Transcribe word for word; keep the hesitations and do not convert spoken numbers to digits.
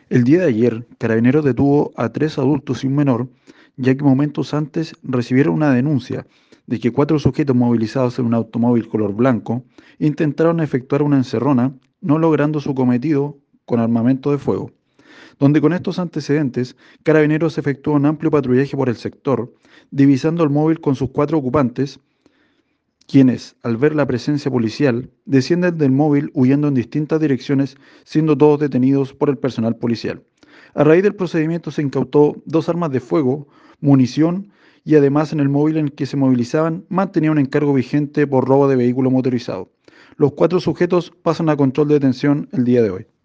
El día de ayer, Carabineros detuvo a tres adultos y un menor, ya que momentos antes recibieron una denuncia de que cuatro sujetos movilizados en un automóvil color blanco intentaron efectuar una encerrona, no logrando su cometido con armamento de fuego, donde con estos antecedentes, Carabineros efectuó un amplio patrullaje por el sector, divisando el móvil con sus cuatro ocupantes, quienes, al ver la presencia policial, descienden del móvil huyendo en distintas direcciones, siendo todos detenidos por el personal policial. A raíz del procedimiento se incautó dos armas de fuego, munición y además en el móvil en el que se movilizaban mantenía un encargo vigente por robo de vehículo motorizado. Los cuatro sujetos pasan a control de detención el día de hoy.